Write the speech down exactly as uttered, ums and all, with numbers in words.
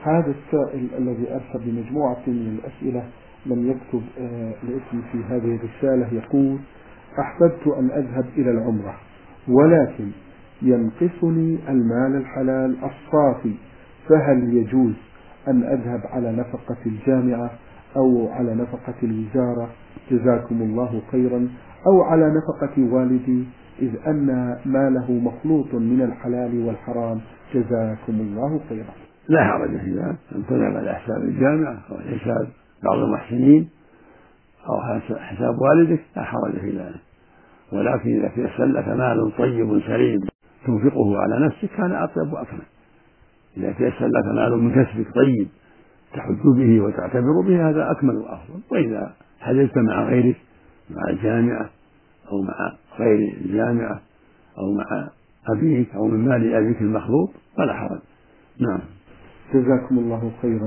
هذا السائل الذي أرسل بمجموعة من الأسئلة لم يكتب الاسم في هذه الرسالة، يقول: أحببت أن أذهب إلى العمرة ولكن ينقصني المال الحلال الصافي، فهل يجوز أن أذهب على نفقة الجامعة أو على نفقة الوزارة جزاكم الله خيرا، أو على نفقة والدي، إذ أن ماله مخلوط من الحلال والحرام جزاكم الله خيرا؟ لا حرج في ذلك، أن تذهب على حساب الجامعة أو حساب بعض المحسنين أو حساب والدك لا حرج في ذلك، ولكن إذا تيسر لك مال طيب سليم تنفقه على نفسك كان أطيب وأكمل. إذا تيسر لك مال من كسبك طيب تحج به وتعتبر به هذا أكمل وأفضل. وإذا حجزت مع غيرك مع الجامعة أو مع غير الجامعة أو مع أبيك أو من مال أبيك المخلوط فلا حرج. نعم. جزاكم الله خيرا.